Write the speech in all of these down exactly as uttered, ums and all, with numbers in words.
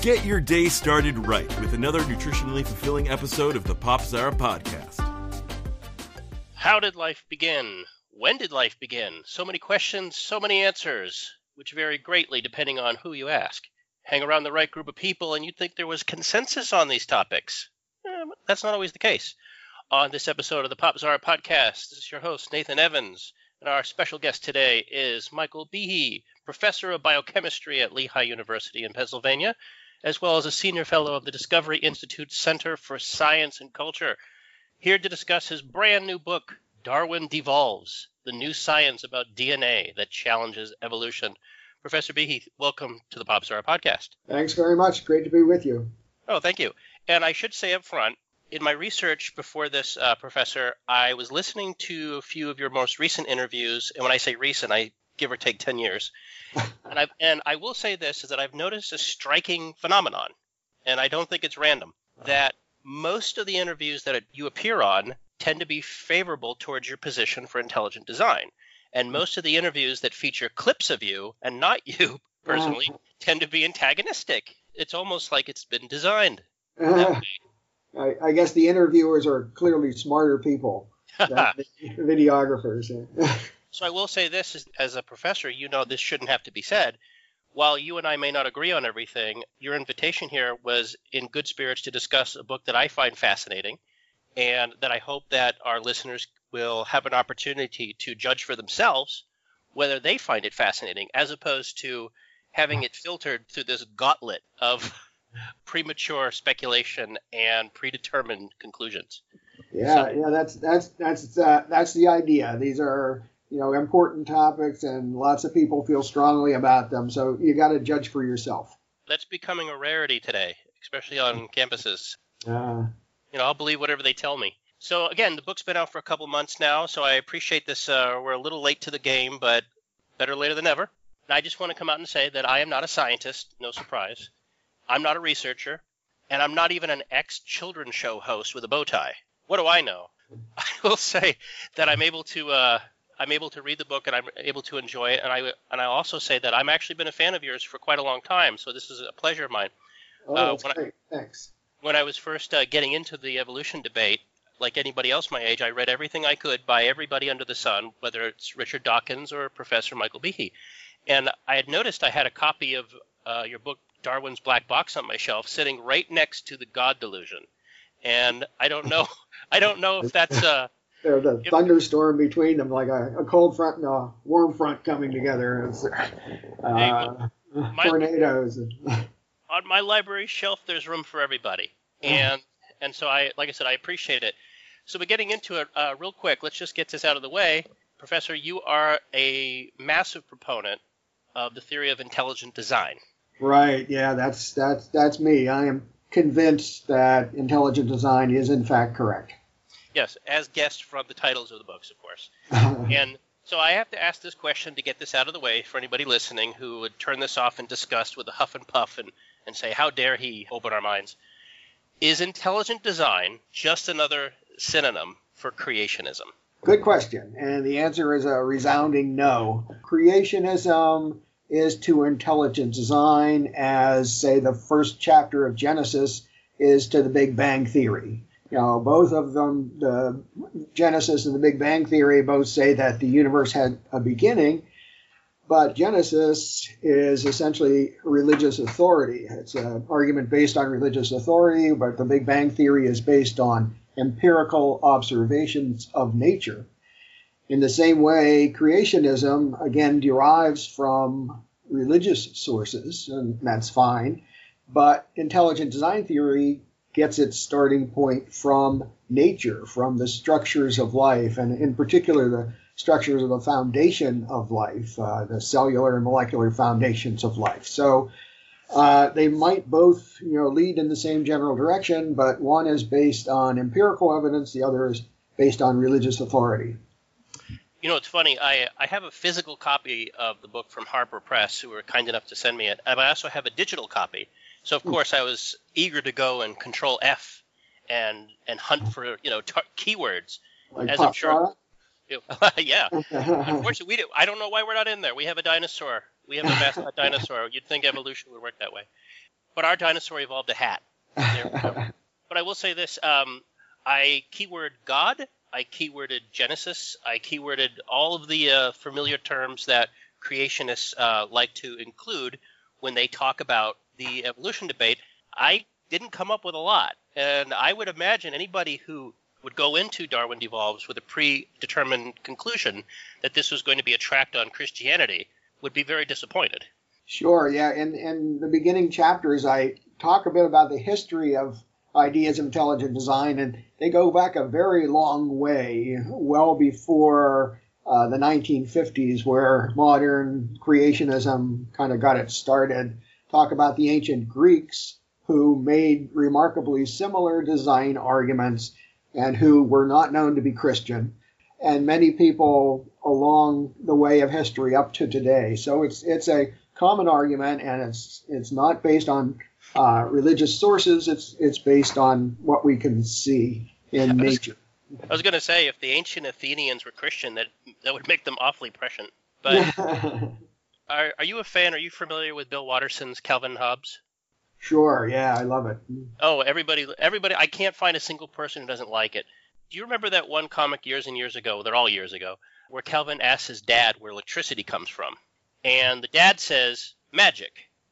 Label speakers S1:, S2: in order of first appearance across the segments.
S1: Get your day started right with another nutritionally fulfilling episode of the Popzara Podcast.
S2: How did life begin? When did life begin? So many questions, so many answers, which vary greatly depending on who you ask. Hang around the right group of people and you'd think there was consensus on these topics. Eh, that's not always the case. On this episode of the Popzara Podcast, this is your host, Nathan Evans, and our special guest today is Michael Behe, professor of biochemistry at Lehigh University in Pennsylvania, as well as a senior fellow of the Discovery Institute Center for Science and Culture, here to discuss his brand new book, Darwin Devolves, the new science about D N A that challenges evolution. Professor Behe, welcome to the Popzara Podcast.
S3: Thanks very much. Great to be with you.
S2: Oh, thank you. And I should say up front, in my research before this, uh, Professor, I was listening to a few of your most recent interviews, and when I say recent, I give or take ten years. and, I've, and I will say this, is that I've noticed a striking phenomenon, and I don't think it's random, that most of the interviews that you appear on tend to be favorable towards your position for intelligent design. And most of the interviews that feature clips of you, and not you personally, uh, tend to be antagonistic. It's almost like it's been designed
S3: uh,
S2: that way.
S3: I, I guess the interviewers are clearly smarter people than the videographers.
S2: So I will say this, as, as a professor, you know this shouldn't have to be said. While you and I may not agree on everything, your invitation here was in good spirits to discuss a book that I find fascinating and that I hope that our listeners will have an opportunity to judge for themselves whether they find it fascinating, as opposed to having it filtered through this gauntlet of premature speculation and predetermined conclusions.
S3: Yeah,
S2: so,
S3: yeah, that's that's that's uh, that's the idea. These are, you know, important topics, and lots of people feel strongly about them. So you got to judge for yourself.
S2: That's becoming a rarity today, especially on campuses.
S3: Uh,
S2: you know, I'll believe whatever they tell me. So again, the book's been out for a couple months now, so I appreciate this. Uh, we're a little late to the game, but better later than never. And I just want to come out and say that I am not a scientist, no surprise. I'm not a researcher, and I'm not even an ex-children's show host with a bow tie. What do I know? I will say that I'm able to uh, I'm able to read the book and I'm able to enjoy it, and I and I also say that I've actually been a fan of yours for quite a long time. So this is a pleasure of mine.
S3: Oh,
S2: uh,
S3: that's
S2: when
S3: great.
S2: I,
S3: Thanks.
S2: When I was first uh, getting into the evolution debate, like anybody else my age, I read everything I could by everybody under the sun, whether it's Richard Dawkins or Professor Michael Behe. And I had noticed I had a copy of uh, your book, Darwin's Black Box, on my shelf, sitting right next to The God Delusion. And I don't know, I don't know if that's uh,
S3: There's a
S2: if,
S3: thunderstorm between them, like a, a cold front and a warm front coming together. It's, uh,
S2: hey, my,
S3: tornadoes.
S2: On my library shelf, there's room for everybody, and and so I, like I said, I appreciate it. So, we're getting into it uh, real quick. Let's just get this out of the way, Professor. You are a massive proponent of the theory of intelligent design.
S3: Right. Yeah, that's that's that's me. I am convinced that intelligent design is in fact correct.
S2: Yes, as guessed from the titles of the books, of course. And so I have to ask this question to get this out of the way for anybody listening who would turn this off in disgust with a huff and puff and, and say, how dare he open our minds? Is intelligent design just another synonym for creationism?
S3: Good question. And the answer is a resounding no. Creationism is to intelligent design as, say, the first chapter of Genesis is to the Big Bang Theory. You know, both of them, the Genesis and the Big Bang Theory, both say that the universe had a beginning, but Genesis is essentially religious authority. It's an argument based on religious authority, but the Big Bang Theory is based on empirical observations of nature. In the same way, creationism, again, derives from religious sources, and that's fine, but intelligent design theory gets its starting point from nature, from the structures of life, and in particular the structures of the foundation of life, uh, the cellular and molecular foundations of life. So uh, they might both, you know, lead in the same general direction, but one is based on empirical evidence, the other is based on religious authority.
S2: You know, it's funny. I, I have a physical copy of the book from Harper Press, who were kind enough to send me it. And I also have a digital copy. So, of course, I was eager to go and control F and and hunt for, you know, t- keywords.
S3: Like
S2: as I'm sure. You know, yeah. Unfortunately, we do. I don't know why we're not in there. We have a dinosaur. We have a mascot dinosaur. You'd think evolution would work that way. but our dinosaur evolved a hat. There we go. But I will say this, um, I keyword God, I keyworded Genesis, I keyworded all of the uh, familiar terms that creationists uh, like to include when they talk about the evolution debate. I didn't come up with a lot, and I would imagine anybody who would go into Darwin Devolves with a predetermined conclusion that this was going to be a tract on Christianity would be very disappointed.
S3: Sure, yeah. In, in the beginning chapters, I talk a bit about the history of ideas of intelligent design, and they go back a very long way, well before uh, the nineteen fifties, where modern creationism kind of got it started. Talk about the ancient Greeks, who made remarkably similar design arguments and who were not known to be Christian, and many people along the way of history up to today. So it's it's a common argument, and it's it's not based on uh, religious sources. It's it's based on what we can see in
S2: I was,
S3: nature.
S2: I was going to say, if the ancient Athenians were Christian, that that would make them awfully prescient. But are are you a fan? Are you familiar with Bill Watterson's Calvin and Hobbes?
S3: Sure, yeah, I love it.
S2: Oh, everybody, everybody! I can't find a single person who doesn't like it. Do you remember that one comic years and years ago? They're all years ago, where Calvin asks his dad where electricity comes from, and the dad says magic.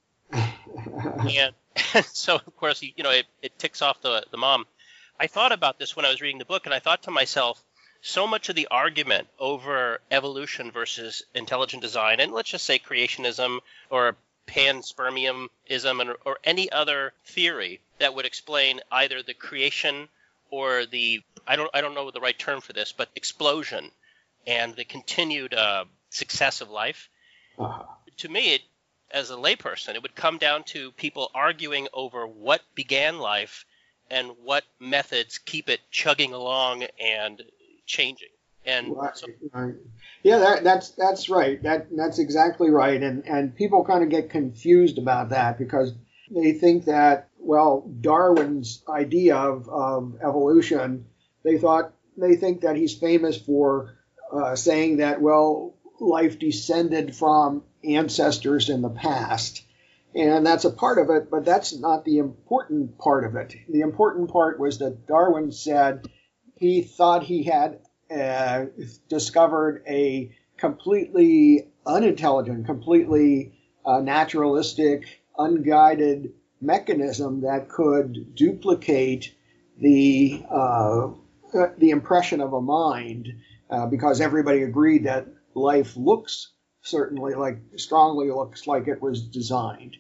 S2: and, and so, of course, he, you know, it, it ticks off the the mom. I thought about this when I was reading the book, and I thought to myself, so much of the argument over evolution versus intelligent design, and let's just say creationism or panspermianism or any other theory that would explain either the creation or the I don't I don't know the right term for this, but explosion and the continued uh, success of life. Uh-huh. To me, it, as a layperson, it would come down to people arguing over what began life and what methods keep it chugging along and changing. And
S3: right,
S2: so,
S3: right. Yeah, that, that's that's right. That that's exactly right. And and people kind of get confused about that because they think that, well, Darwin's idea of, of evolution, they thought they think that he's famous for uh, saying that, well, life descended from ancestors in the past. And that's a part of it, but that's not the important part of it. The important part was that Darwin said he thought he had Uh, discovered a completely unintelligent, completely uh, naturalistic, unguided mechanism that could duplicate the uh, the impression of a mind, uh, because everybody agreed that life looks certainly like strongly looks like it was designed.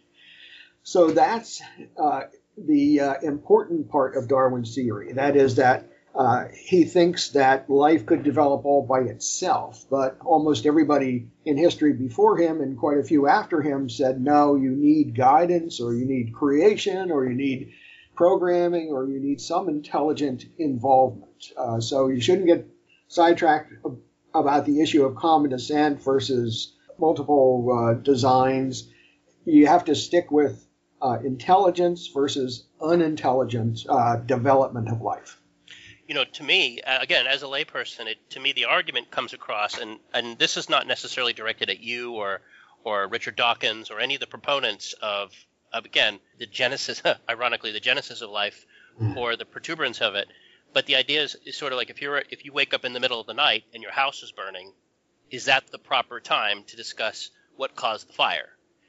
S3: So that's uh, the uh, important part of Darwin's theory. That is that Uh, he thinks that life could develop all by itself, but almost everybody in history before him and quite a few after him said, no, you need guidance, or you need creation, or you need programming, or you need some intelligent involvement. Uh, so you shouldn't get sidetracked about the issue of common descent versus multiple uh, designs. You have to stick with uh, intelligence versus unintelligent uh, development of life.
S2: You know, to me, again, as a layperson, it, to me, the argument comes across, and, and this is not necessarily directed at you or or Richard Dawkins or any of the proponents of, of again, the genesis, ironically, the genesis of life or the protuberance of it. But the idea is, is sort of like if you're if you wake up in the middle of the night and your house is burning, is that the proper time to discuss what caused the fire?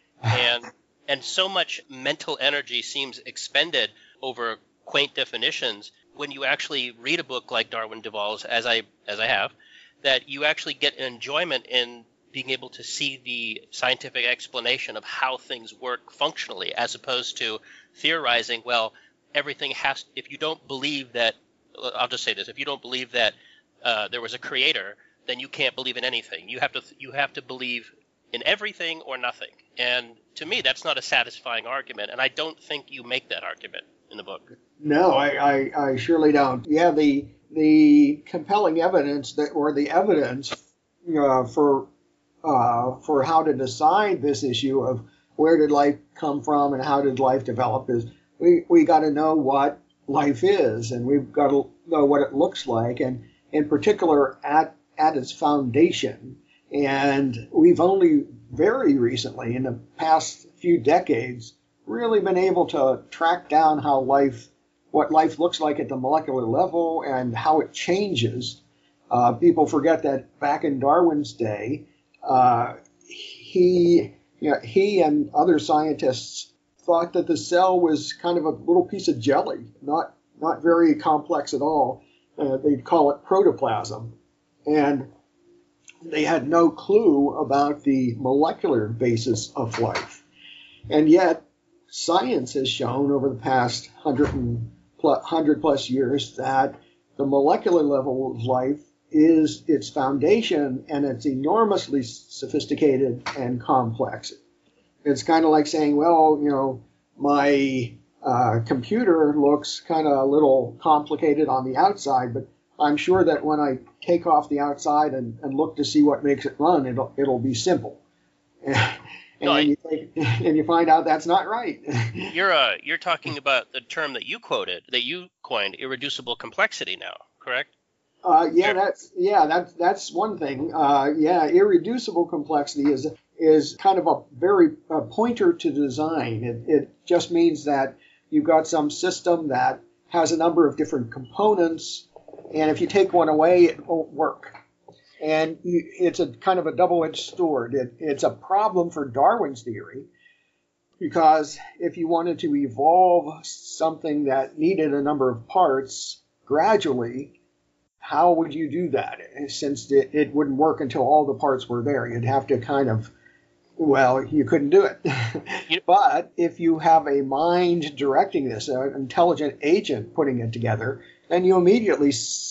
S2: And and so much mental energy seems expended over quaint definitions when you actually read a book like Darwin Devolves, as I as I have, that you actually get an enjoyment in being able to see the scientific explanation of how things work functionally, as opposed to theorizing, well, everything has – if you don't believe that – I'll just say this. If you don't believe that uh, there was a creator, then you can't believe in anything. You have to you have to believe in everything or nothing. And to me, that's not a satisfying argument, and I don't think you make that argument in the book.
S3: No, I, I, I surely don't. Yeah, the the compelling evidence that, or the evidence uh, for uh, for how to decide this issue of where did life come from and how did life develop is we we got to know what life is, and we've got to know what it looks like, and in particular at at its foundation. And we've only very recently, in the past few decades, really been able to track down how life, what life looks like at the molecular level and how it changes. Uh, people forget that back in Darwin's day, uh, he, you know, he and other scientists thought that the cell was kind of a little piece of jelly, not not very complex at all. Uh, they'd call it protoplasm, and they had no clue about the molecular basis of life. And yet, science has shown over the past hundred and plus, hundred plus years that the molecular level of life is its foundation, and it's enormously sophisticated and complex. It's kind of like saying, well, you know, my uh, computer looks kind of a little complicated on the outside, but I'm sure that when I take off the outside and, and look to see what makes it run, it'll, it'll be simple. And,
S2: no,
S3: you take, and you find out that's not right.
S2: You're uh, you're talking about the term that you quoted, that you coined, irreducible complexity now, correct?
S3: Uh, yeah, that's yeah, that's that's one thing. Uh, yeah, irreducible complexity is is kind of a very a pointer to design. It, it just means that you've got some system that has a number of different components, and if you take one away, it won't work. And you, it's a kind of a double-edged sword. It, it's a problem for Darwin's theory, because if you wanted to evolve something that needed a number of parts gradually, how would you do that? Since it, it wouldn't work until all the parts were there. You'd have to kind of, well, you couldn't do it. But if you have a mind directing this, an intelligent agent putting it together, then you immediately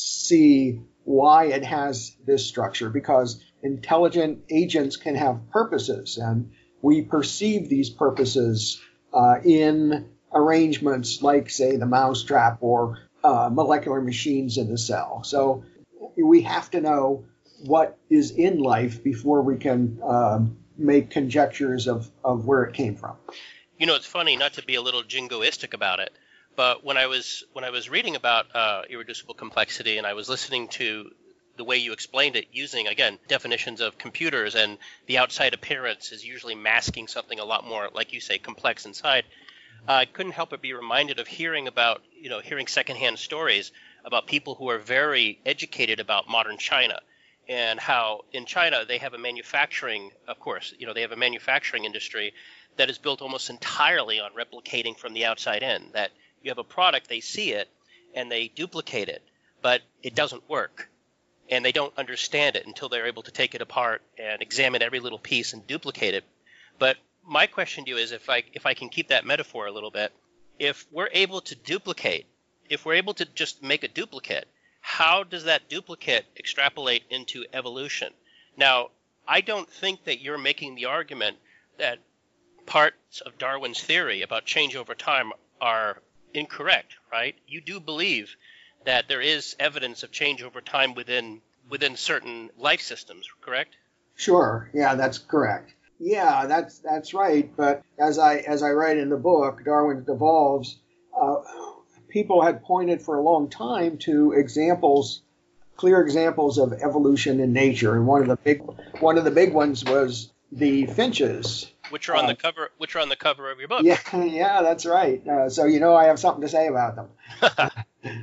S3: see why it has this structure, because intelligent agents can have purposes, and we perceive these purposes uh, in arrangements like, say, the mousetrap or uh, molecular machines in the cell. So we have to know what is in life before we can uh, make conjectures of, of where it came from.
S2: You know, it's funny, not to be a little jingoistic about it, but when I was when I was reading about uh, irreducible complexity, and I was listening to the way you explained it using, again, definitions of computers, and the outside appearance is usually masking something a lot more, like you say, complex inside, uh, I couldn't help but be reminded of hearing about, you know, hearing secondhand stories about people who are very educated about modern China, and how in China they have a manufacturing, of course, you know, they have a manufacturing industry that is built almost entirely on replicating from the outside in, that you have a product, they see it, and they duplicate it, but it doesn't work. And they don't understand it until they're able to take it apart and examine every little piece and duplicate it. But my question to you is, if I if I can keep that metaphor a little bit, if we're able to duplicate, if we're able to just make a duplicate, how does that duplicate extrapolate into evolution? Now, I don't think that you're making the argument that parts of Darwin's theory about change over time are incorrect, right? You do believe that there is evidence of change over time within within certain life systems, correct?
S3: Sure. Yeah, that's correct. Yeah, that's that's right. But as I as I write in the book, Darwin Devolves, uh, people had pointed for a long time to examples, clear examples of evolution in nature, and one of the big one of the big ones was the finches.
S2: Which are on uh, the cover. Which are on the cover of your book.
S3: Yeah, yeah, that's right. Uh, so you know I have something to say about them.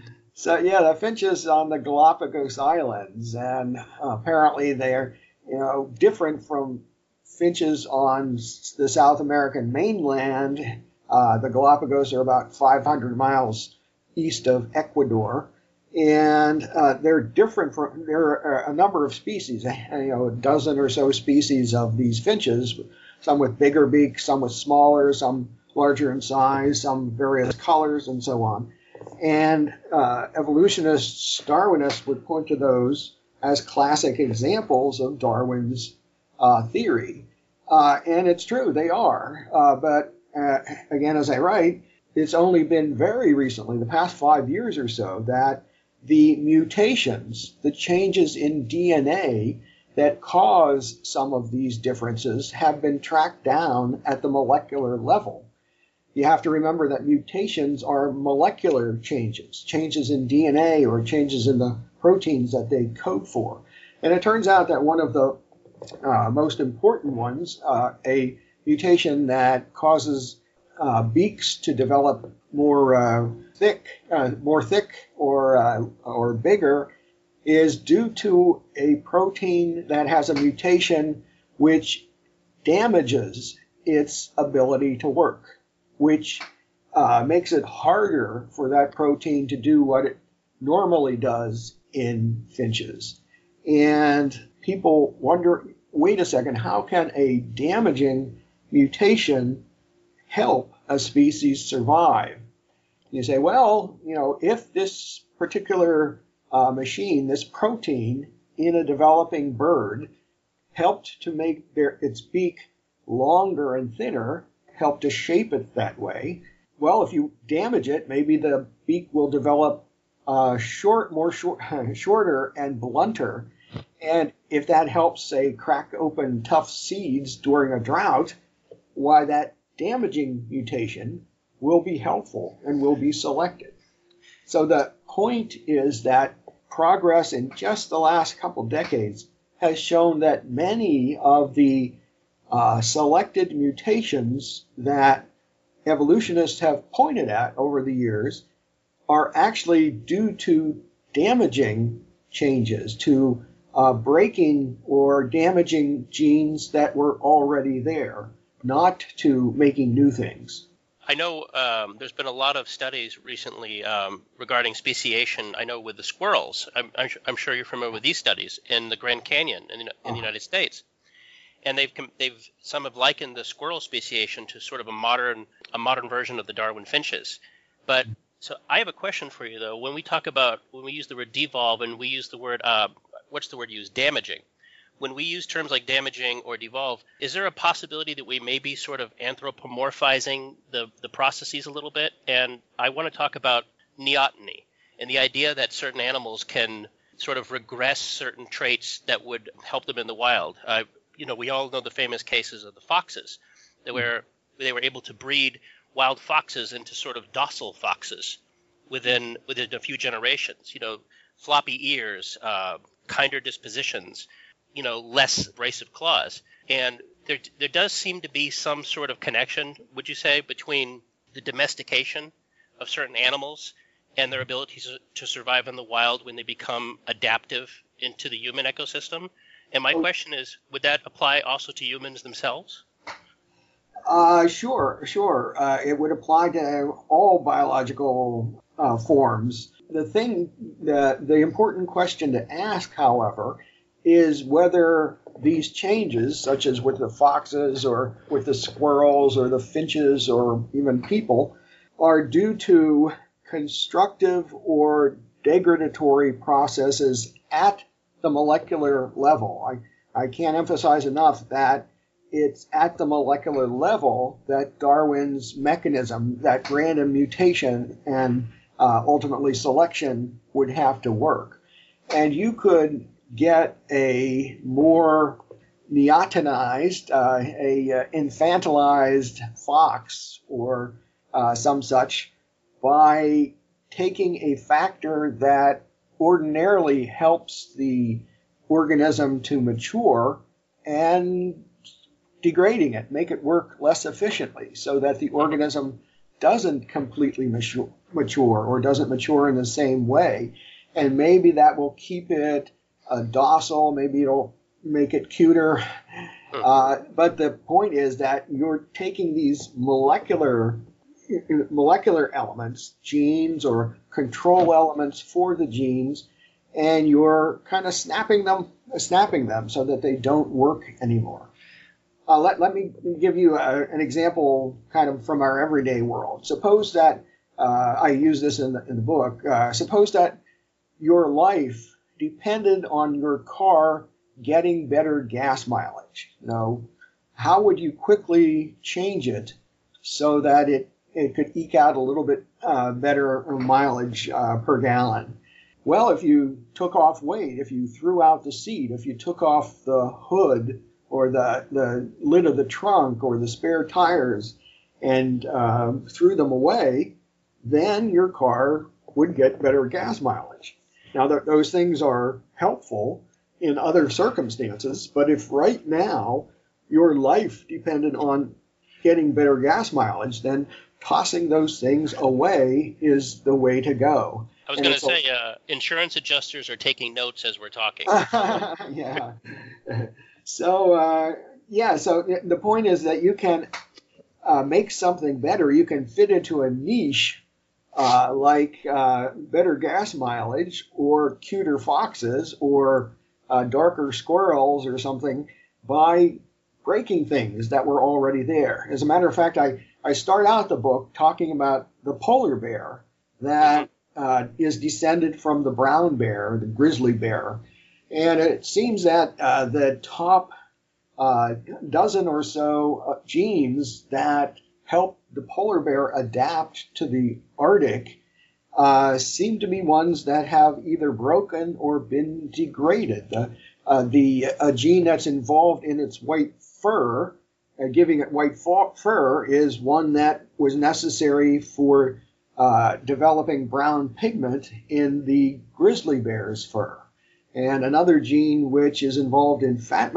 S3: So yeah, the finches on the Galapagos Islands, and uh, apparently they're you know different from finches on the South American mainland. Uh, the Galapagos are about five hundred miles east of Ecuador, and uh, they're different from. There are a number of species, you know, a dozen or so species of these finches. Some with bigger beaks, some with smaller, some larger in size, some various colors, and so on. And uh, evolutionists, Darwinists, would point to those as classic examples of Darwin's uh, theory. Uh, and it's true, they are. Uh, but uh, again, as I write, it's only been very recently, the past five years or so, that the mutations, the changes in D N A that cause some of these differences have been tracked down at the molecular level. You have to remember that mutations are molecular changes, changes in D N A or changes in the proteins that they code for. And it turns out that one of the uh, most important ones, uh, a mutation that causes uh, beaks to develop more uh, thick, uh, more thick or uh, or bigger, is due to a protein that has a mutation which damages its ability to work, which uh, makes it harder for that protein to do what it normally does in finches. And people wonder, wait a second, how can a damaging mutation help a species survive? You say, well, you know, if this particular uh, machine, this protein in a developing bird helped to make their, its beak longer and thinner, helped to shape it that way, well, if you damage it, maybe the beak will develop uh, short, more short, shorter and blunter. And if that helps, say, crack open tough seeds during a drought, why, that damaging mutation will be helpful and will be selected. So the point is that progress in just the last couple decades has shown that many of the uh, selected mutations that evolutionists have pointed at over the years are actually due to damaging changes, to uh, breaking or damaging genes that were already there, not to making new things.
S2: I know um, there's been a lot of studies recently um, regarding speciation. I know with the squirrels. I'm, I'm, I'm sure you're familiar with these studies in the Grand Canyon in, in the United States. And they've they've some have likened the squirrel speciation to sort of a modern a modern version of the Darwin finches. But so I have a question for you though. When we talk about when we use the word devolve and we use the word uh, what's the word used damaging. When we use terms like damaging or devolve, is there a possibility that we may be sort of anthropomorphizing the, the processes a little bit? And I want to talk about neoteny and the idea that certain animals can sort of regress certain traits that would help them in the wild. Uh, you know, we all know the famous cases of the foxes, that where they were able to breed wild foxes into sort of docile foxes within within a few generations. You know, floppy ears, uh, kinder dispositions, you know, less abrasive claws. And there there does seem to be some sort of connection, would you say, between the domestication of certain animals and their ability to, to survive in the wild when they become adaptive into the human ecosystem? And my question is, would that apply also to humans themselves?
S3: Uh, sure, sure. Uh, it would apply to all biological uh, forms. The thing, the, the important question to ask, however, is whether these changes, such as with the foxes or with the squirrels or the finches or even people, are due to constructive or degradatory processes at the molecular level. I, I can't emphasize enough that it's at the molecular level that Darwin's mechanism, that random mutation and uh, ultimately selection would have to work. And you could get a more neotenized, uh, a uh, infantilized fox or uh, some such by taking a factor that ordinarily helps the organism to mature and degrading it, make it work less efficiently so that the organism doesn't completely mature, mature or doesn't mature in the same way. And maybe that will keep it uh, docile, maybe it'll make it cuter. Uh, but the point is that you're taking these molecular molecular elements, genes or control elements for the genes, and you're kind of snapping them, snapping them so that they don't work anymore. Uh, let, let me give you a, an example kind of from our everyday world. Suppose that, uh, I use this in the, in the book, uh, suppose that your life depended on your car getting better gas mileage. You know, how would you quickly change it so that it it could eke out a little bit uh, better mileage uh, per gallon? Well, if you took off weight, if you threw out the seat, if you took off the hood or the, the lid of the trunk or the spare tires and uh, threw them away, then your car would get better gas mileage. Now, th- those things are helpful in other circumstances, but if right now your life depended on getting better gas mileage, then tossing those things away is the way to go.
S2: I was going to say, uh, insurance adjusters are taking notes as we're talking.
S3: Yeah. So, uh, yeah, so the point is that you can uh, make something better. You can fit into a niche uh, like uh, better gas mileage or cuter foxes or uh, darker squirrels or something by breaking things that were already there. As a matter of fact, I, I start out the book talking about the polar bear that uh, is descended from the brown bear, the grizzly bear. And it seems that uh, the top uh, dozen or so uh, genes that help the polar bear adapt to the Arctic uh, seem to be ones that have either broken or been degraded. The, uh, the uh, gene that's involved in its white fur, uh, giving it white fur, is one that was necessary for uh, developing brown pigment in the grizzly bear's fur. And another gene which is involved in fat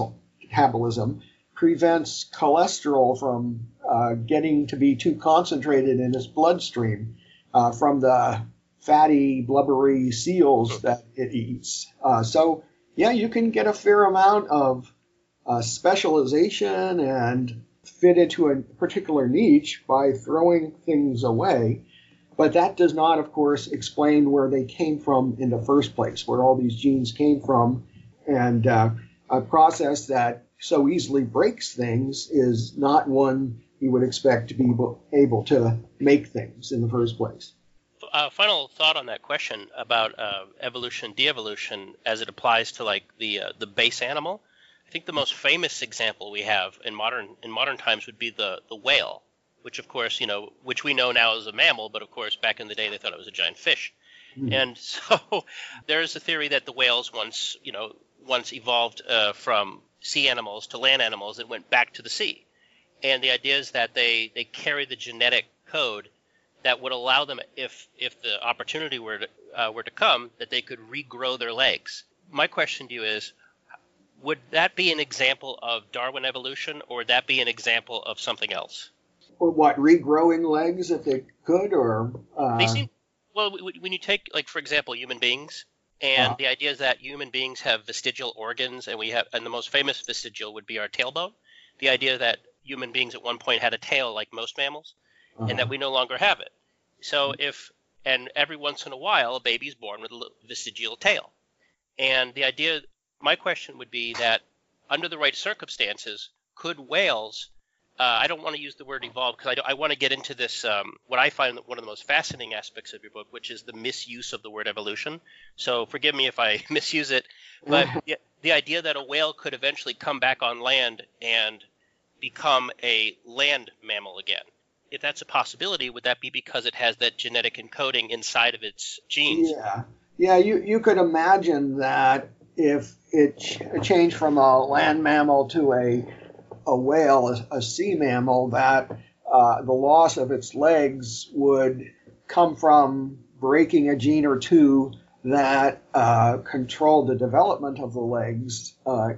S3: metabolism prevents cholesterol from uh, getting to be too concentrated in its bloodstream uh, from the fatty, blubbery seals that it eats. Uh, so, yeah, you can get a fair amount of uh, specialization and fit into a particular niche by throwing things away. But that does not, of course, explain where they came from in the first place, where all these genes came from. And uh, a process that so easily breaks things is not one you would expect to be able, able to make things in the first place.
S2: Uh, final thought on that question about uh, evolution, de-evolution, as it applies to like the uh, the base animal. I think the most famous example we have in modern in modern times would be the the whale, which of course, you know, which we know now as a mammal, but of course back in the day they thought it was a giant fish. Mm. And so there's a theory that the whales once, you know, once evolved uh, from sea animals to land animals and went back to the sea. And the idea is that they, they carry the genetic code that would allow them, if if the opportunity were to, uh, were to come, that they could regrow their legs. My question to you is, would that be an example of Darwin evolution, or would that be an example of something else?
S3: Or what, regrowing legs if they could, or? Uh...
S2: They seem, well, when you take, like, for example, human beings, and uh-huh. the idea is that human beings have vestigial organs, and we have, and the most famous vestigial would be our tailbone. The idea that human beings at one point had a tail like most mammals, uh-huh. and that we no longer have it. So if, and every once in a while, a baby's born with a vestigial tail. And the idea, my question would be that under the right circumstances, could whales, uh, I don't want to use the word evolve because I, I want to get into this, um, what I find one of the most fascinating aspects of your book, which is the misuse of the word evolution. So forgive me if I misuse it, but the, the idea that a whale could eventually come back on land and become a land mammal again. If that's a possibility, would that be because it has that genetic encoding inside of its genes?
S3: Yeah, yeah. You you could imagine that if it ch- changed from a land mammal to a a whale, a, a sea mammal, that uh, the loss of its legs would come from breaking a gene or two that uh, controlled the development of the legs uh,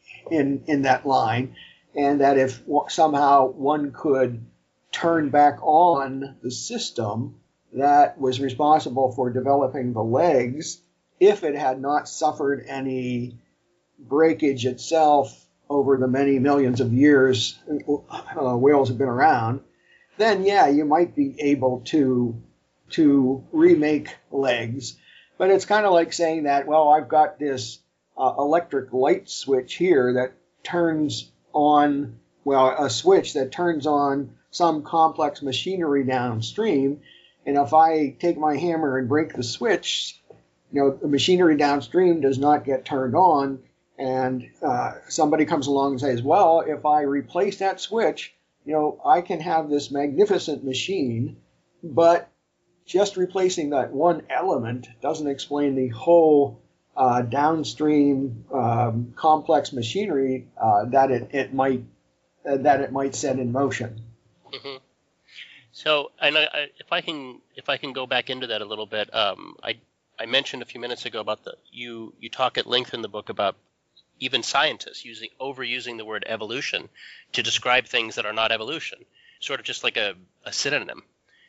S3: in in that line, and that if somehow one could turn back on the system that was responsible for developing the legs, if it had not suffered any breakage itself over the many millions of years uh, whales have been around, then yeah, you might be able to to remake legs. But it's kind of like saying that, well, I've got this uh, electric light switch here that turns on, well, a switch that turns on some complex machinery downstream, and if I take my hammer and break the switch, you know, the machinery downstream does not get turned on, and uh, somebody comes along and says, well, if I replace that switch, you know, I can have this magnificent machine, but just replacing that one element doesn't explain the whole uh, downstream um, complex machinery uh, that it, it might uh, that it might set in motion.
S2: Mm-hmm. So, and I, I, if I can, if I can go back into that a little bit, um, I I mentioned a few minutes ago about the you you talk at length in the book about even scientists using overusing the word evolution to describe things that are not evolution, sort of just like a, a synonym.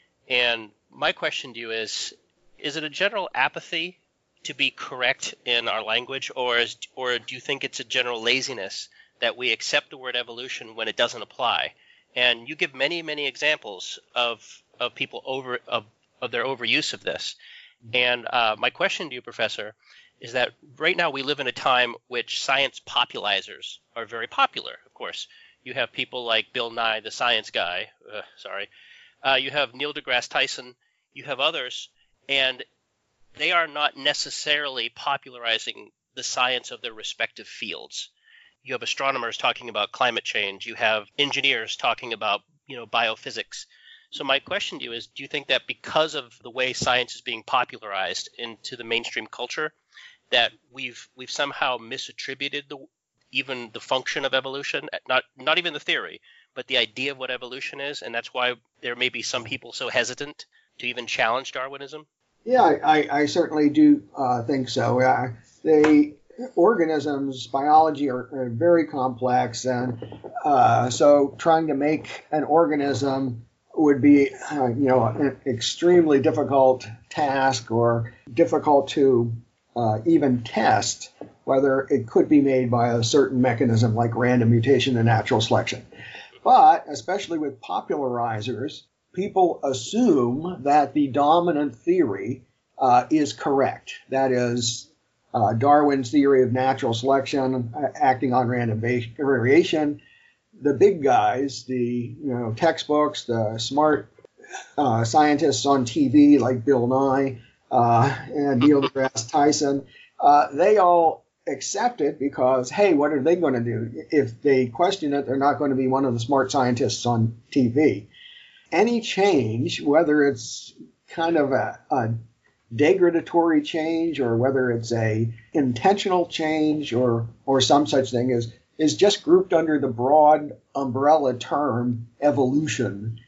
S2: And my question to you is, is it a general apathy to be correct in our language, or is, or do you think it's a general laziness that we accept the word evolution when it doesn't apply? And you give many, many examples of of people over of, of their overuse of this. And uh, my question to you, Professor, is that right now we live in a time which science popularizers are very popular. Of course, you have people like Bill Nye, the science guy. Uh, sorry, uh, you have Neil deGrasse Tyson. You have others, and they are not necessarily popularizing the science of their respective fields. You have astronomers talking about climate change. You have engineers talking about, you know, biophysics. So my question to you is, do you think that because of the way science is being popularized into the mainstream culture, that we've we've somehow misattributed the even the function of evolution, not not even the theory, but the idea of what evolution is, and that's why there may be some people so hesitant to even challenge Darwinism?
S3: Yeah, I, I certainly do uh, think so. Uh, they organisms, biology are, are very complex, and uh, so trying to make an organism would be, uh, you know, an extremely difficult task, or difficult to uh, even test whether it could be made by a certain mechanism like random mutation and natural selection. But especially with popularizers, people assume that the dominant theory uh, is correct. That is, uh, Darwin's theory of natural selection uh, acting on random va- variation. The big guys, the you know textbooks, the smart uh, scientists on T V like Bill Nye uh, and Neil deGrasse Tyson, uh, they all accept it because, hey, what are they going to do? If they question it, they're not going to be one of the smart scientists on T V. Any change, whether it's kind of a, a degradatory change or whether it's a intentional change or or some such thing, is is just grouped under the broad umbrella term evolution.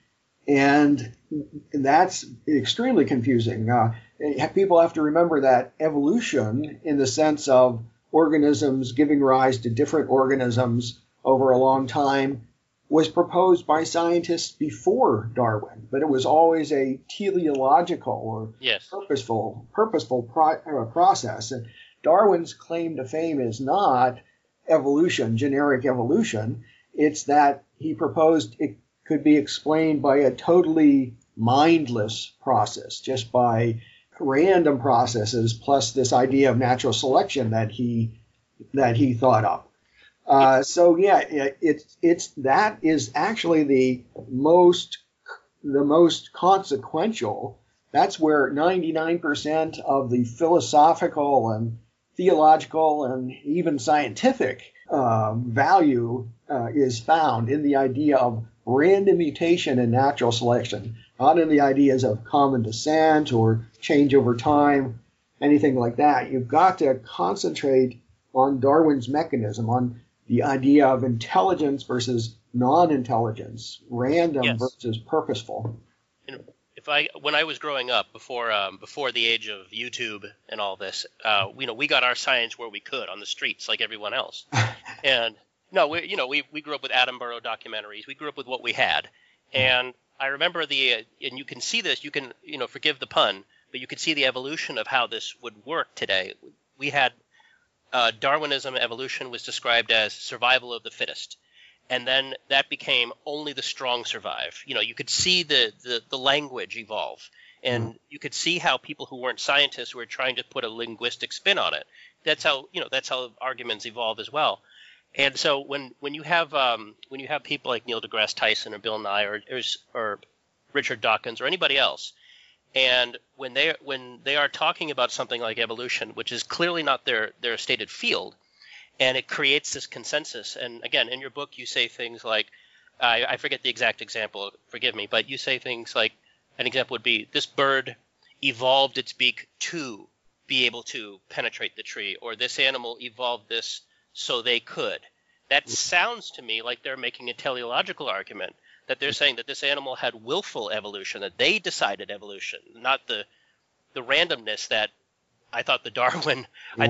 S3: And that's extremely confusing. Uh, people have to remember that evolution, in the sense of organisms giving rise to different organisms over a long time, was proposed by scientists before Darwin, but it was always a teleological or
S2: yes.
S3: purposeful purposeful pro- uh, process. And Darwin's claim to fame is not evolution, generic evolution. It's that he proposed it could be explained by a totally mindless process, just by random processes, plus this idea of natural selection that he that he thought up. Uh, so yeah, it's it's that is actually the most the most consequential. That's where ninety-nine percent of the philosophical and theological and even scientific uh, value uh, is found in the idea of random mutation and natural selection, not in the ideas of common descent or change over time, anything like that. You've got to concentrate on Darwin's mechanism, on the idea of intelligence versus non-intelligence, random
S2: yes.
S3: versus purposeful.
S2: And if I, when I was growing up, before um, before the age of YouTube and all this, uh, you know, we got our science where we could on the streets, like everyone else. And no, we, you know, we we grew up with Attenborough documentaries. We grew up with what we had, and I remember the, uh, and you can see this. You can, you know, forgive the pun, but you can see the evolution of how this would work today. We had. Uh, Darwinism evolution was described as survival of the fittest. And then that became only the strong survive. You know, you could see the, the, the language evolve. And mm. you could see how people who weren't scientists were trying to put a linguistic spin on it. That's how, you know, that's how arguments evolve as well. And so when, when you have um, when you have people like Neil deGrasse Tyson or Bill Nye or, or, or Richard Dawkins or anybody else, and when they when they are talking about something like evolution, which is clearly not their, their stated field, and it creates this consensus. And again, in your book, you say things like, I, I forget the exact example, forgive me, but you say things like, an example would be, this bird evolved its beak to be able to penetrate the tree, or this animal evolved this so they could. That sounds to me like they're making a teleological argument, that they're saying that this animal had willful evolution, that they decided evolution, not the the randomness that I thought the Darwin, yeah. I thought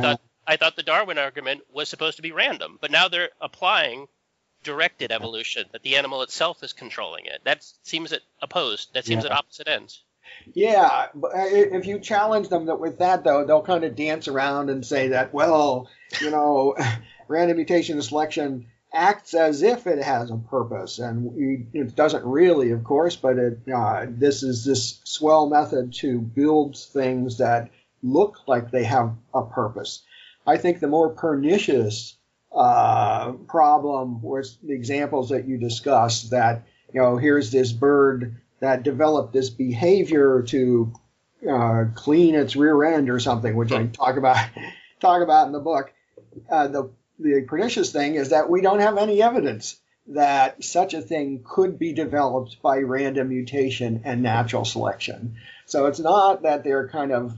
S2: I thought the Darwin argument was supposed to be random, but now they're applying directed evolution, that the animal itself is controlling it. That seems at opposed. That seems yeah. at opposite ends.
S3: Yeah, but if you challenge them with that, though, they'll kind of dance around and say that, well, you know, random mutation selection acts as if it has a purpose, and we, it doesn't really, of course, but it, uh, this is this swell method to build things that look like they have a purpose. I think the more pernicious uh, problem was the examples that you discussed, that, you know, here's this bird that developed this behavior to uh, clean its rear end or something, which I talk about talk about in the book. Uh, the the pernicious thing is that we don't have any evidence that such a thing could be developed by random mutation and natural selection. So it's not that they're kind of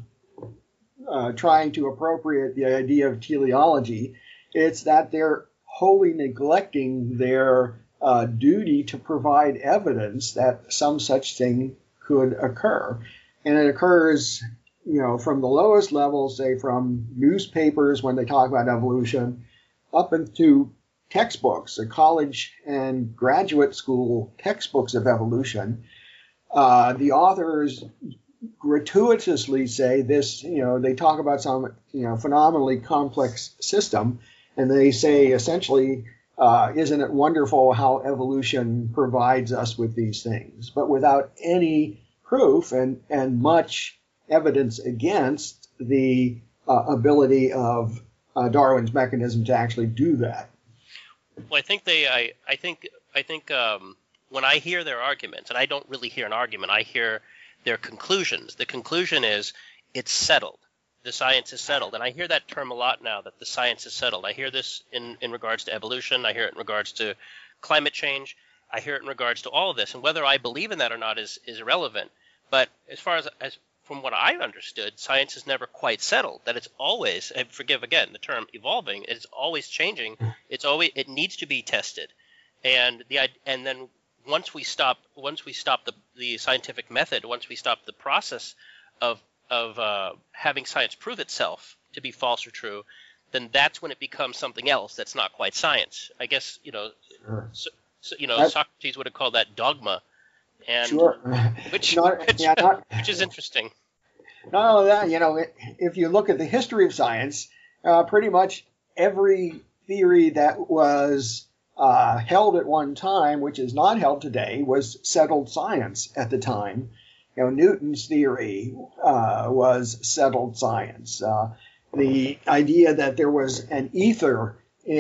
S3: uh, trying to appropriate the idea of teleology. It's that they're wholly neglecting their uh, duty to provide evidence that some such thing could occur. And it occurs, you know, from the lowest levels, say from newspapers when they talk about evolution, up into textbooks, the college and graduate school textbooks of evolution. Uh, the authors gratuitously say this, you know, they talk about some, you know, phenomenally complex system, and they say essentially, uh, isn't it wonderful how evolution provides us with these things, but without any proof and, and much evidence against the uh, ability of uh, Darwin's mechanism to actually do that.
S2: Well, I think they, I, I think, I think um, when I hear their arguments, and I don't really hear an argument, I hear their conclusions. The conclusion is it's settled. The science is settled. And I hear that term a lot now, that the science is settled. I hear this in, in regards to evolution. I hear it in regards to climate change. I hear it in regards to all of this. And whether I believe in that or not is, is irrelevant. But as far as, as from what I understood, science is never quite settled. That it's always, and forgive again the term evolving, it's always changing. It's always, it needs to be tested. And the and then once we stop once we stop the, the scientific method, once we stop the process of of uh, having science prove itself to be false or true, then that's when it becomes something else that's not quite science. I guess, you know,
S3: sure.
S2: so, so, you know,
S3: that's,
S2: Socrates would have called that dogma, and
S3: sure.
S2: which
S3: not,
S2: which,
S3: yeah, not,
S2: which is interesting.
S3: Not only that, you know, if you look at the history of science, uh, pretty much every theory that was uh, held at one time, which is not held today, was settled science at the time. You know, Newton's theory uh, was settled science. Uh, the idea that there was an ether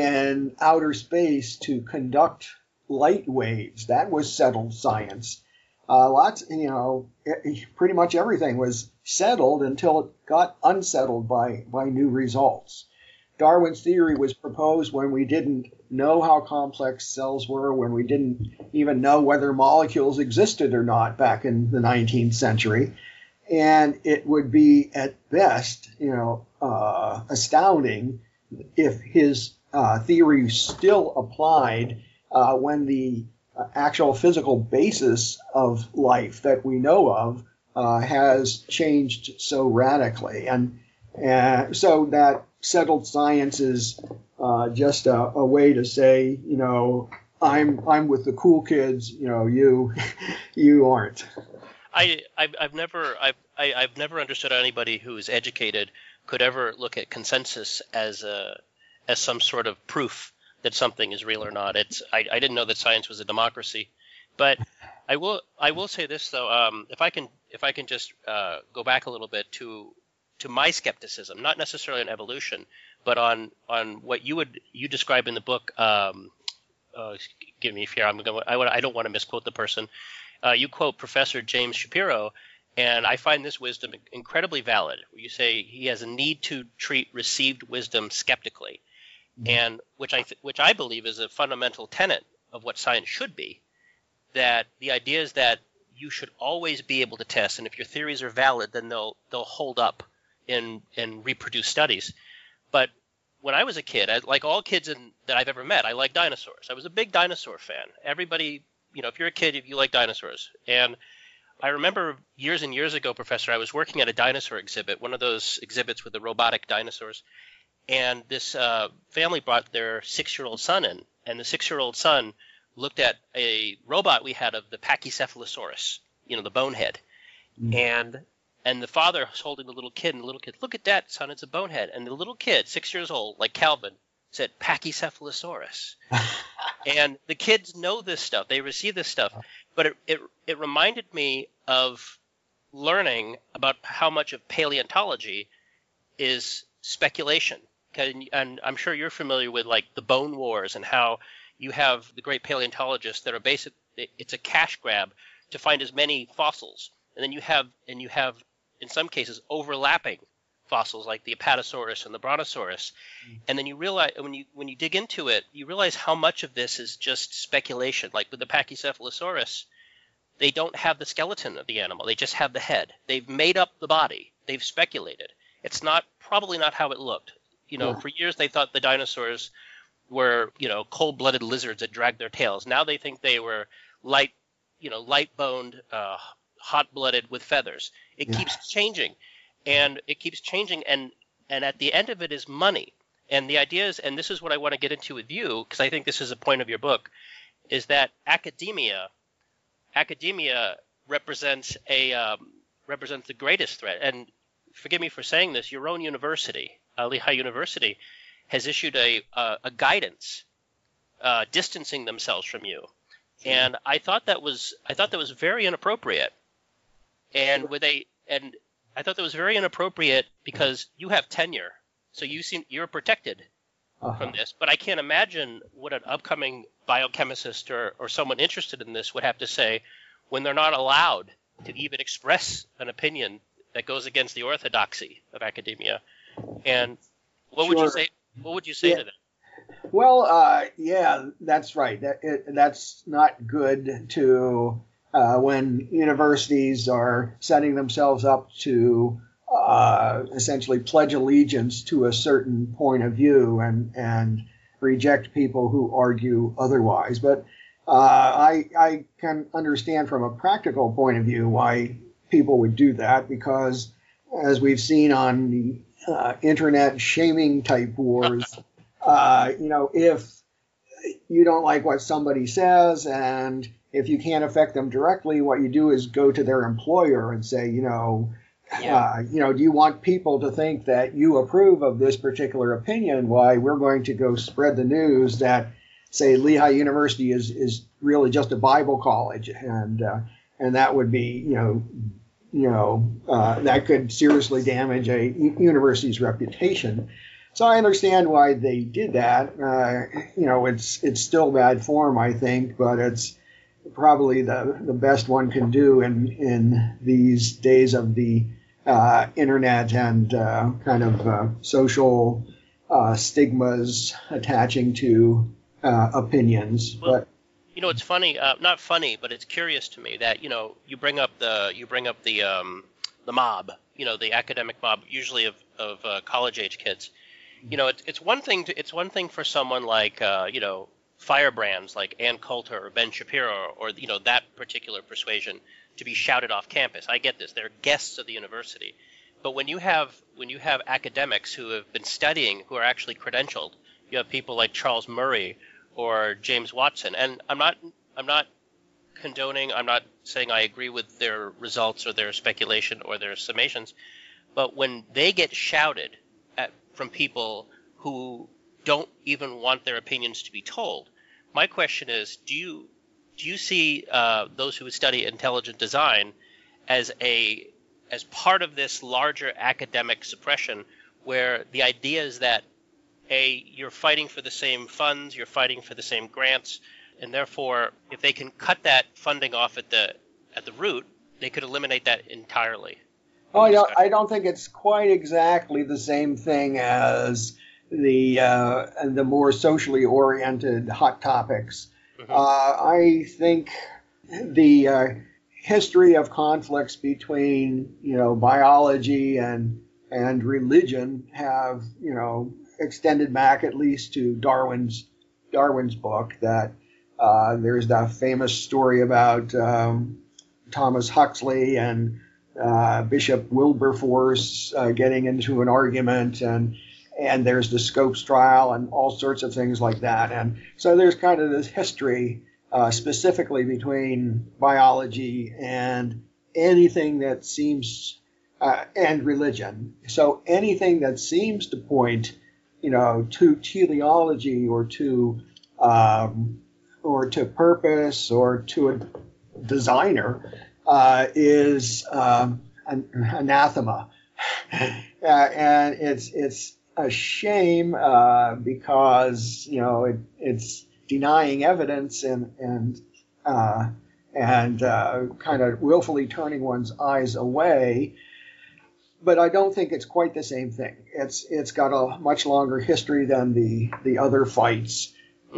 S3: in outer space to conduct light waves, that was settled science. Uh, lots, you know, pretty much everything was settled until it got unsettled by, by new results. Darwin's theory was proposed when we didn't know how complex cells were, when we didn't even know whether molecules existed or not back in the nineteenth century. And it would be at best, you know, uh, astounding if his uh, theory still applied uh, when the uh, actual physical basis of life that we know of uh, has changed so radically. And uh, so that settled science is uh, just a, a way to say, you know, I'm I'm with the cool kids, you know, you you aren't.
S2: I I've, I've never I've I, I've never understood how anybody who is educated could ever look at consensus as a as some sort of proof that something is real or not. It's I, I didn't know that science was a democracy, but I will I will say this though, um, if I can if I can just uh, go back a little bit to to my skepticism, not necessarily on evolution, but on on what you would you describe in the book. Um, uh, give me a fear. I'm going. I, I don't want to misquote the person. Uh, you quote Professor James Shapiro, and I find this wisdom incredibly valid. You say he has a need to treat received wisdom skeptically, mm-hmm. and which I th- which I believe is a fundamental tenet of what science should be. That the idea is that you should always be able to test, and if your theories are valid, then they'll they'll hold up in in reproduced studies. But when I was a kid, I, like all kids in, that I've ever met, I liked dinosaurs. I was a big dinosaur fan. Everybody, you know, if you're a kid, you like dinosaurs. And I remember years and years ago, Professor, I was working at a dinosaur exhibit, one of those exhibits with the robotic dinosaurs. And this uh, family brought their six-year-old son in, and the six-year-old son looked at a robot we had of the Pachycephalosaurus, you know, the bonehead. Mm. And and the father was holding the little kid, and the little kid, look at that, son, it's a bonehead. And the little kid, six years old, like Calvin, said Pachycephalosaurus. And the kids know this stuff. They receive this stuff. But it, it it reminded me of learning about how much of paleontology is speculation. And I'm sure you're familiar with like the bone wars and how you have the great paleontologists that are basic. It's a cash grab to find as many fossils. And then you have, and you have, in some cases, overlapping fossils like the Apatosaurus and the Brontosaurus. Mm. And then you realize, when you when you dig into it, you realize how much of this is just speculation. Like with the Pachycephalosaurus, they don't have the skeleton of the animal. They just have the head. They've made up the body. They've speculated. It's not probably not how it looked. You know, yeah. For years they thought the dinosaurs were, you know, cold-blooded lizards that dragged their tails. Now they think they were light, you know, light-boned, uh, hot-blooded with feathers. It yeah. keeps changing, and it keeps changing, and and at the end of it is money. And the idea is, and this is what I want to get into with you, because I think this is a point of your book, is that academia, academia represents a um, represents the greatest threat. And forgive me for saying this, your own university, uh, Lehigh University, has issued a uh, a guidance uh, distancing themselves from you, and I thought that was I thought that was very inappropriate, and with a and I thought that was very inappropriate because you have tenure, so you seem you're protected uh-huh. from this. But I can't imagine what an upcoming biochemist or or someone interested in this would have to say when they're not allowed to even express an opinion that goes against the orthodoxy of academia. And what sure. would you say? What would you say
S3: yeah.
S2: to them?
S3: Well, uh, yeah, that's right. That, it, that's not good to uh, when universities are setting themselves up to uh, essentially pledge allegiance to a certain point of view and and reject people who argue otherwise. But uh, I I can understand from a practical point of view why people would do that, because as we've seen on the uh, internet shaming type wars, uh, you know, if you don't like what somebody says and if you can't affect them directly, what you do is go to their employer and say, you know, yeah. uh, you know, do you want people to think that you approve of this particular opinion? Why, we're going to go spread the news that, say, Lehigh University is is really just a Bible college, and uh, and that would be, you know, you know, uh, that could seriously damage a university's reputation. So I understand why they did that. Uh, you know, it's it's still bad form, I think, but it's probably the, the best one can do in in these days of the uh, internet and uh, kind of uh, social uh, stigmas attaching to uh, opinions.
S2: Well,
S3: but
S2: you know, it's funny, uh, not funny, but it's curious to me that, you know, you bring up the you bring up the um, the mob, you know, the academic mob, usually of of uh, college age kids. You know, it's it's one thing to it's one thing for someone like uh, you know, firebrands like Ann Coulter or Ben Shapiro or, you know, that particular persuasion to be shouted off campus. I get this; they're guests of the university. But when you have when you have academics who have been studying, who are actually credentialed, you have people like Charles Murray or James Watson. And I'm not I'm not condoning, I'm not saying I agree with their results or their speculation or their summations, but when they get shouted at from people who don't even want their opinions to be told, my question is, do you do you see uh, those who study intelligent design as a as part of this larger academic suppression, where the idea is that A, you're fighting for the same funds, you're fighting for the same grants, and therefore, if they can cut that funding off at the at the root, they could eliminate that entirely?
S3: Oh, I don't, I don't think it's quite exactly the same thing as the uh, the more socially oriented hot topics. Mm-hmm. Uh, I think the uh, history of conflicts between, you know, biology and and religion have, you know, extended back at least to Darwin's Darwin's book. That uh, there's that famous story about um, Thomas Huxley and uh, Bishop Wilberforce uh, getting into an argument, and and there's the Scopes trial and all sorts of things like that. And so there's kind of this history uh, specifically between biology and anything that seems uh, and religion. So anything that seems to point, you know, to teleology or to um, or to purpose or to a designer uh, is um, an anathema, uh, and it's it's a shame uh, because you know it, it's denying evidence and and uh, and uh, kind of willfully turning one's eyes away. But I don't think it's quite the same thing. It's it's got a much longer history than the the other fights,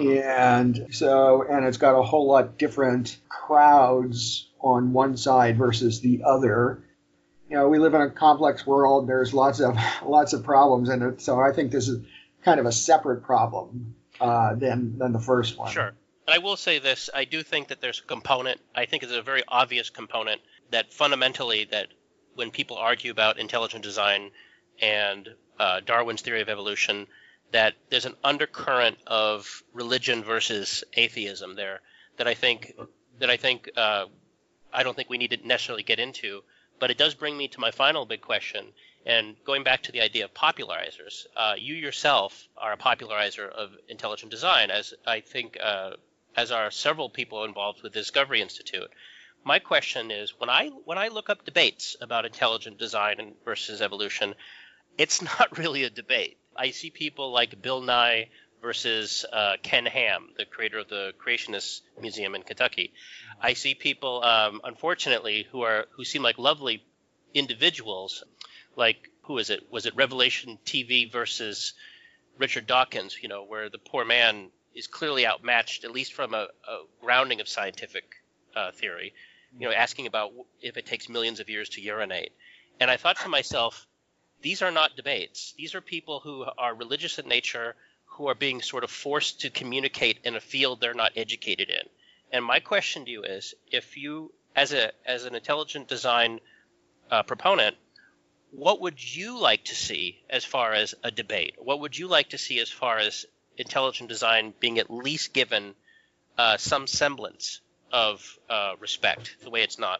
S3: and so and it's got a whole lot different crowds on one side versus the other. You know, we live in a complex world. There's lots of lots of problems in it. So I think this is kind of a separate problem uh, than than the first one.
S2: Sure. And I will say this: I do think that there's a component. I think it's a very obvious component that fundamentally that. When people argue about intelligent design and uh, Darwin's theory of evolution, that there's an undercurrent of religion versus atheism there that I think that I think uh, I don't think we need to necessarily get into. But it does bring me to my final big question. And going back to the idea of popularizers, uh, you yourself are a popularizer of intelligent design, as I think uh, as are several people involved with the Discovery Institute. My question is, when I when I look up debates about intelligent design versus evolution, it's not really a debate. I see people like Bill Nye versus uh, Ken Ham, the creator of the Creationist Museum in Kentucky. I see people, um, unfortunately, who are who seem like lovely individuals, like who is it? Was it Revelation T V versus Richard Dawkins? You know, where the poor man is clearly outmatched, at least from a, a grounding of scientific uh, theory. You know, asking about if it takes millions of years to urinate. And I thought to myself, these are not debates. These are people who are religious in nature, who are being sort of forced to communicate in a field they're not educated in. And my question to you is, if you, as a as an intelligent design uh, proponent, what would you like to see as far as a debate? What would you like to see as far as intelligent design being at least given uh, some semblance of uh, respect, the way it's not?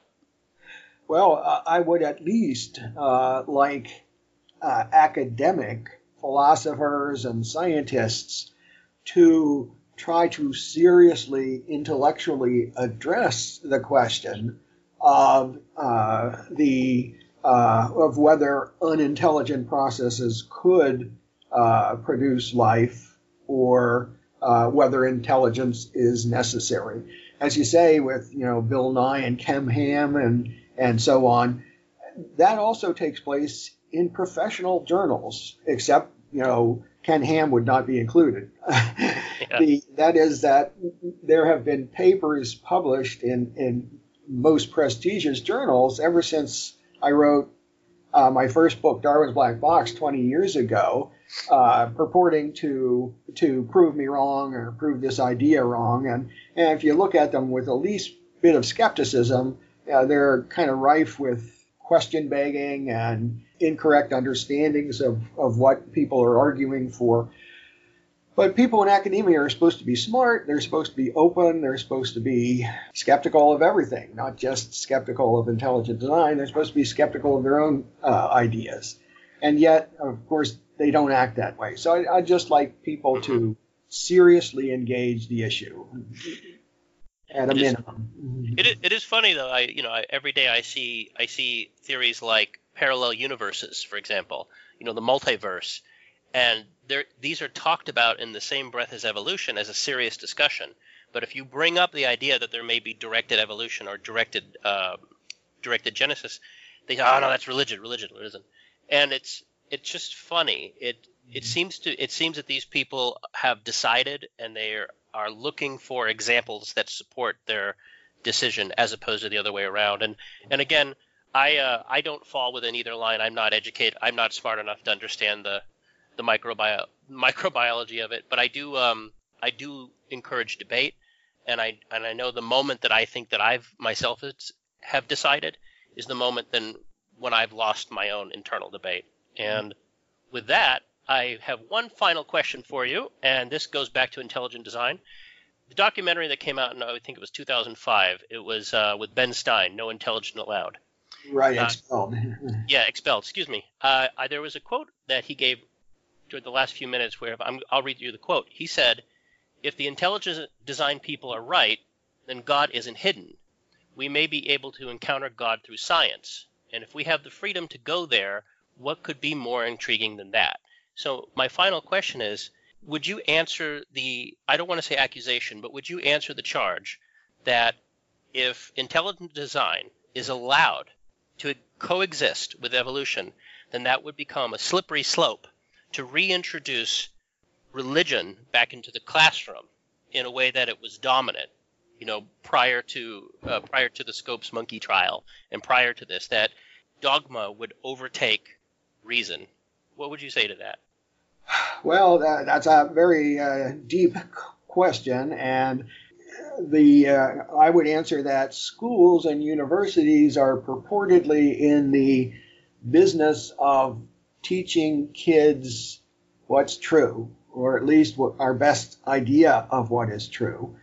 S3: Well, uh, I would at least uh, like uh, academic philosophers and scientists to try to seriously, intellectually address the question of uh, the uh, of whether unintelligent processes could uh, produce life, or uh, whether intelligence is necessary. As you say, with you know Bill Nye and Ken Ham and and so on, that also takes place in professional journals, except you know Ken Ham would not be included. Yeah. the, that is that there have been papers published in in most prestigious journals ever since I wrote uh, my first book, Darwin's Black Box, twenty years ago, uh, purporting to to prove me wrong or prove this idea wrong. And, and if you look at them with the least bit of skepticism, uh, they're kind of rife with question begging and incorrect understandings of, of what people are arguing for. But people in academia are supposed to be smart, they're supposed to be open, they're supposed to be skeptical of everything, not just skeptical of intelligent design, they're supposed to be skeptical of their own uh, ideas. And yet, of course, they don't act that way. So I, I just like people to seriously engage the issue at a
S2: it
S3: minimum.
S2: Is, it, is, it is funny, though. I, you know, I, every day I see I see theories like parallel universes, for example, you know, the multiverse. And these are talked about in the same breath as evolution as a serious discussion. But if you bring up the idea that there may be directed evolution or directed uh, directed genesis, they say, oh, no, that's religion, religion, religion. And it's it's just funny. It it seems to it seems that these people have decided and they are, are looking for examples that support their decision as opposed to the other way around. And and again, I uh, I don't fall within either line. I'm not educated. I'm not smart enough to understand the the microbi- microbiology of it, but I do um, I do encourage debate, and I and I know the moment that I think that I've myself have decided is the moment then when I've lost my own internal debate. And with that, I have one final question for you, and this goes back to intelligent design. The documentary that came out in, I think it was two thousand five, it was uh, with Ben Stein, No Intelligent Allowed.
S3: Right, Expelled.
S2: Uh, yeah, Expelled, excuse me. Uh, I, there was a quote that he gave during the last few minutes where, I'm, I'll read you the quote. He said, "If the intelligent design people are right, then God isn't hidden. We may be able to encounter God through science. And if we have the freedom to go there, what could be more intriguing than that?" So my final question is, would you answer the, I don't want to say accusation, but would you answer the charge that if intelligent design is allowed to coexist with evolution, then that would become a slippery slope to reintroduce religion back into the classroom in a way that it was dominant, you know, prior to uh, prior to the Scopes monkey trial and prior to this, that dogma would overtake reason? What would you say to that?
S3: Well, that, that's a very uh, deep question, and the uh, I would answer that schools and universities are purportedly in the business of teaching kids what's true, or at least what our best idea of what is true,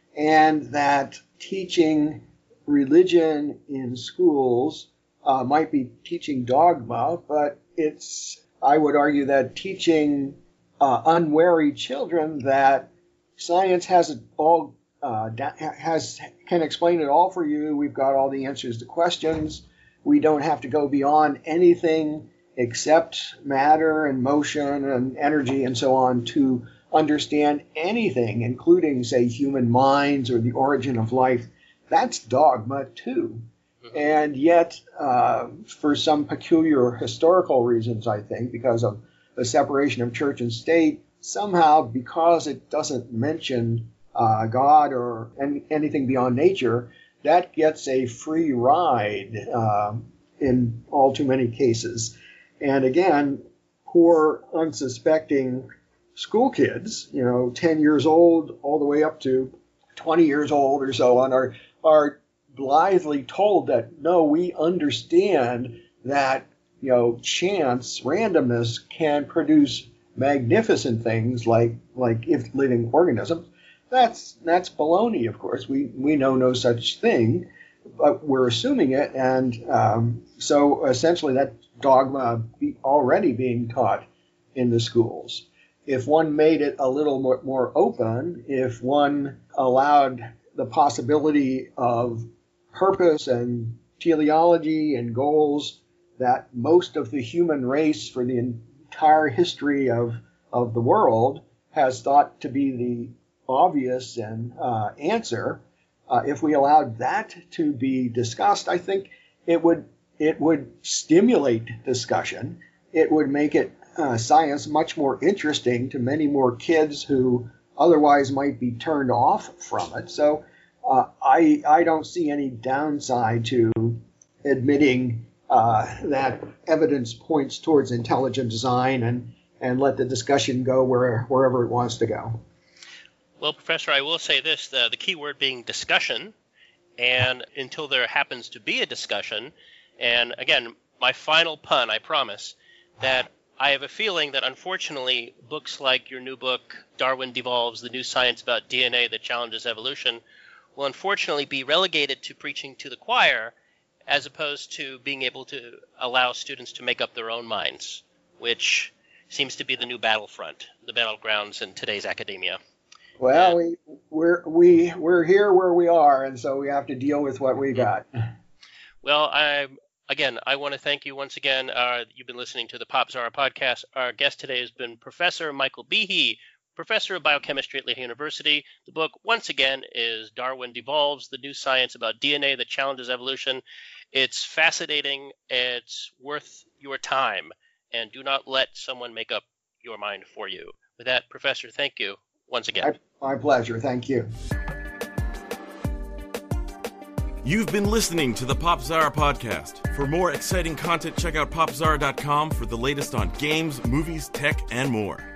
S3: and that teaching religion in schools uh, might be teaching dogma, but it's, I would argue that teaching uh, unwary children that science has it all, uh, has can explain it all for you. We've got all the answers to questions. We don't have to go beyond anything except matter and motion and energy and so on to understand anything, including, say, human minds or the origin of life. That's dogma too. And yet, uh, for some peculiar historical reasons, I think, because of the separation of church and state, somehow, because it doesn't mention uh, God or any, anything beyond nature, that gets a free ride uh, in all too many cases. And again, poor, unsuspecting school kids, you know, ten years old all the way up to twenty years old or so on, are are blithely told that, no, we understand that, you know, chance, randomness can produce magnificent things like like if living organisms. That's that's baloney, of course. We we know no such thing, but we're assuming it, and um, so essentially that dogma be already being taught in the schools. If one made it a little more, more open, if one allowed the possibility of purpose and teleology and goals that most of the human race for the entire history of, of the world has thought to be the obvious and uh, answer, uh, if we allowed that to be discussed, I think it would it would stimulate discussion. It would make it uh, science much more interesting to many more kids who otherwise might be turned off from it. So uh, I I don't see any downside to admitting uh, that evidence points towards intelligent design and and let the discussion go where wherever it wants to go.
S2: Well, Professor, I will say this, the, the key word being discussion, and until there happens to be a discussion, and again, my final pun, I promise, that I have a feeling that unfortunately books like your new book, Darwin Devolves, The New Science About D N A That Challenges Evolution, will unfortunately be relegated to preaching to the choir as opposed to being able to allow students to make up their own minds, which seems to be the new battlefront, the battlegrounds in today's academia.
S3: Well, we, we're we we're here where we are, and so we have to deal with what we got.
S2: Well, I again, I want to thank you once again. Uh, you've been listening to the PopZara podcast. Our guest today has been Professor Michael Behe, Professor of Biochemistry at Lehigh University. The book, once again, is Darwin Devolves, The New Science About D N A That Challenges Evolution. It's fascinating. It's worth your time, and do not let someone make up your mind for you. With that, Professor, thank you once again.
S3: My, my pleasure. Thank you.
S1: You've been listening to the PopZara podcast. For more exciting content, check out pop zara dot com for the latest on games, movies, tech, and more.